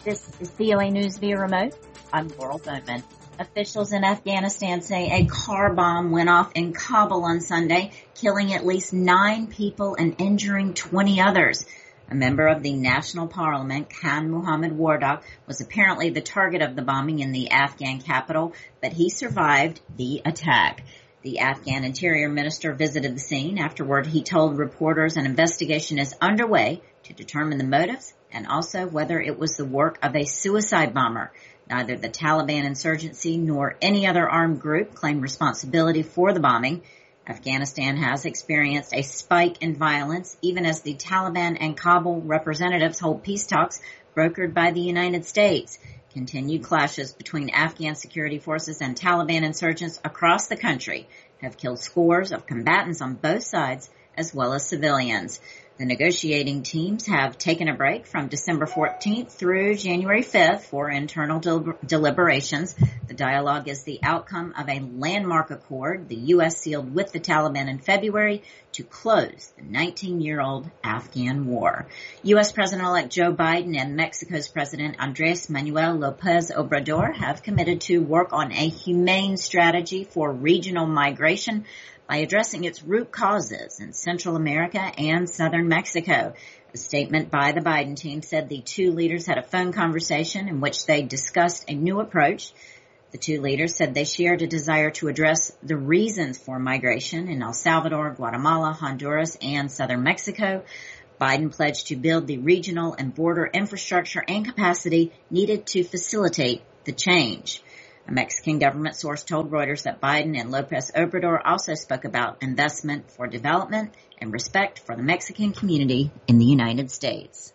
This is VOA News via remote. I'm Laurel Bowman. Officials in Afghanistan say a car bomb went off in Kabul on Sunday, killing at least 9 people and injuring 20 others. A member of the National Parliament, Khan Muhammad Wardak, was apparently the target of the bombing in the Afghan capital, but he survived the attack. The Afghan Interior Minister visited the scene. Afterward, he told reporters an investigation is underway to determine the motives and also whether it was the work of a suicide bomber. Neither the Taliban insurgency nor any other armed group claim responsibility for the bombing. Afghanistan has experienced a spike in violence, even as the Taliban and Kabul representatives hold peace talks brokered by the United States. Continued clashes between Afghan security forces and Taliban insurgents across the country have killed scores of combatants on both sides, as well as civilians. The negotiating teams have taken a break from December 14th through January 5th for internal deliberations. The dialogue is the outcome of a landmark accord the U.S. sealed with the Taliban in February to close the 19-year-old Afghan war. U.S. President-elect Joe Biden and Mexico's President Andres Manuel Lopez Obrador have committed to work on a humane strategy for regional migration by addressing its root causes in Central America and southern Mexico. A statement by the Biden team said the two leaders had a phone conversation in which they discussed a new approach. The two leaders said they shared a desire to address the reasons for migration in El Salvador, Guatemala, Honduras, and southern Mexico. Biden pledged to build the regional and border infrastructure and capacity needed to facilitate the change. A Mexican government source told Reuters that Biden and Lopez Obrador also spoke about investment for development and respect for the Mexican community in the United States.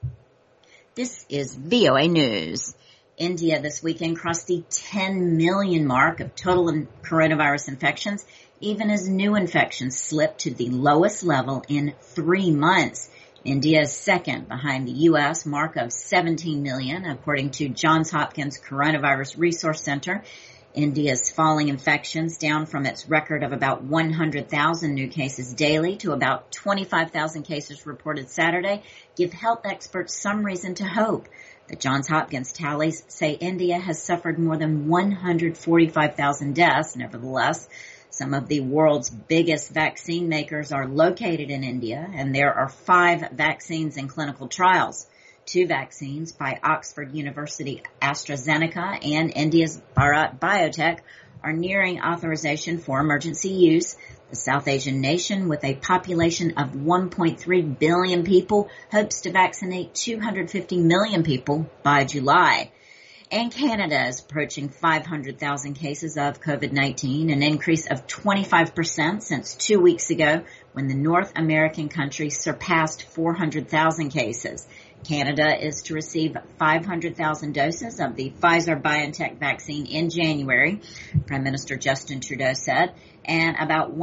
This is VOA News. India this weekend crossed the 10 million mark of total coronavirus infections, even as new infections slipped to the lowest level in 3 months. India is second behind the U.S. mark of 17 million, according to Johns Hopkins Coronavirus Resource Center. India's falling infections, down from its record of about 100,000 new cases daily to about 25,000 cases reported Saturday, give health experts some reason to hope. The Johns Hopkins tallies say India has suffered more than 145,000 deaths. Nevertheless, some of the world's biggest vaccine makers are located in India, and there are 5 vaccines in clinical trials. 2 vaccines by Oxford University AstraZeneca and India's Bharat Biotech are nearing authorization for emergency use. The South Asian nation, with a population of 1.3 billion people, hopes to vaccinate 250 million people by July. And Canada is approaching 500,000 cases of COVID-19, an increase of 25% since 2 weeks ago when the North American country surpassed 400,000 cases. Canada is to receive 500,000 doses of the Pfizer-BioNTech vaccine in January, Prime Minister Justin Trudeau said, and about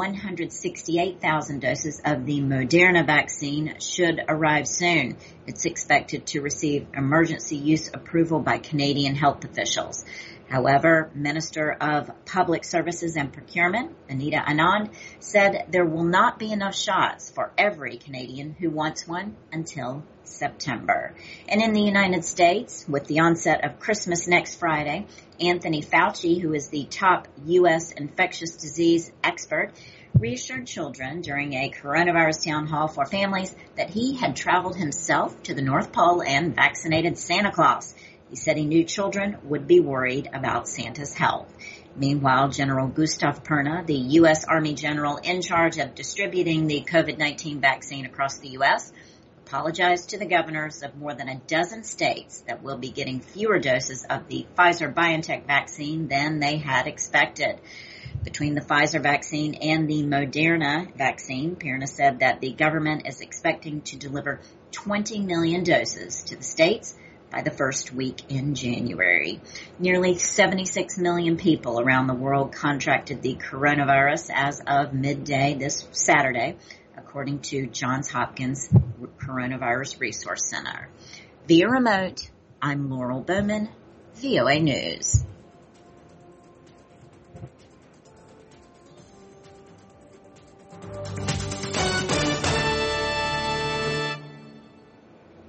168,000 doses of the Moderna vaccine should arrive soon. It's expected to receive emergency use approval by Canadian health officials. However, Minister of Public Services and Procurement, Anita Anand, said there will not be enough shots for every Canadian who wants one until September. And in the United States, with the onset of Christmas next Friday, Anthony Fauci, who is the top U.S. infectious disease expert, reassured children during a coronavirus town hall for families that he had traveled himself to the North Pole and vaccinated Santa Claus. He said he knew children would be worried about Santa's health. Meanwhile, General Gustav Perna, the U.S. Army general in charge of distributing the COVID-19 vaccine across the U.S., apologized to the governors of more than a dozen states that will be getting fewer doses of the Pfizer-BioNTech vaccine than they had expected. Between the Pfizer vaccine and the Moderna vaccine, Perna said that the government is expecting to deliver 20 million doses to the states by the first week in January. Nearly 76 million people around the world contracted the coronavirus as of midday this Saturday, according to Johns Hopkins Coronavirus Resource Center. Via remote, I'm Laurel Bowman, VOA News.